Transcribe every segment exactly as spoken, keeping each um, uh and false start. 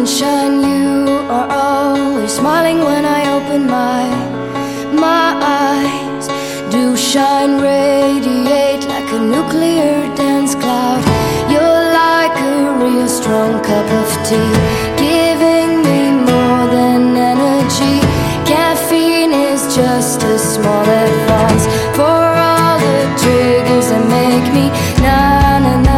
Sunshine, you are always smiling when I open my my eyes. Do shine, radiate like a nuclear dense cloud. You're like a real strong cup of tea, giving me more than energy. Caffeine is just a small advance for all the triggers that make me na na na.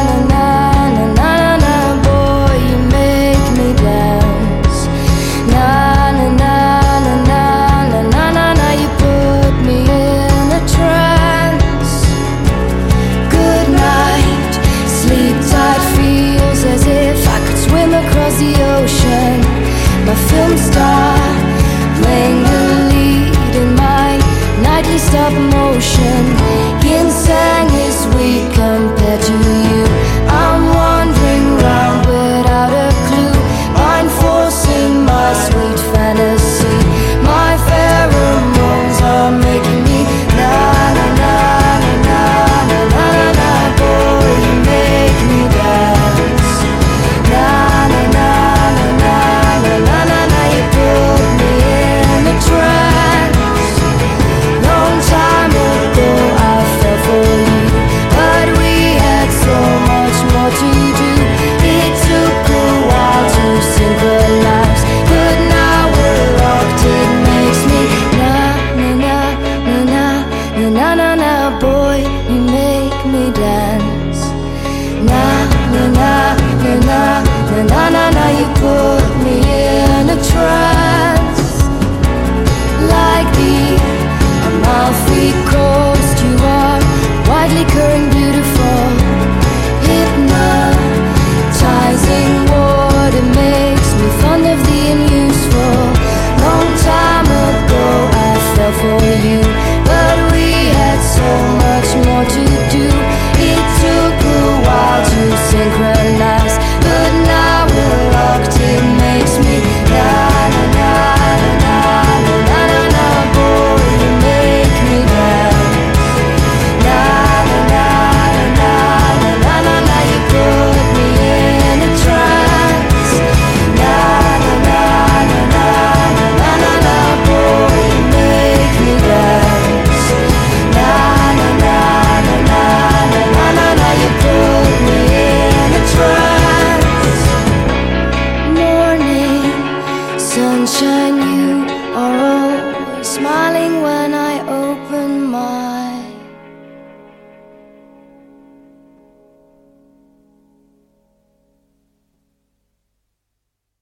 The ocean, my film star, playing the lead in my nightly stop motion. Ginseng is weak compared to you. I'm wandering round without a clue, mind forcing my sweet fantasy. My pheromones are making me na na na na na na na na. Boy, you make me dance. Na na na. Boy, you make me dance. Na na na na na na na na na. You put me in a trance. Like the Amalfi Coast, you are widely current, beautiful, hypnotizing water makes me fond of the unuseful. Long time ago I fell for you, but we had so much more to do. It took a while to synchronize, but now we're locked. It makes me na na na na na na na na. Boy, you make me dance. Na na na na na na na na. You put me in a trance. Na na na na na na na na. Boy, you make me dance. Na na na na na na na na. You put me in a trance. Morning sunshine, you are always smiling when I open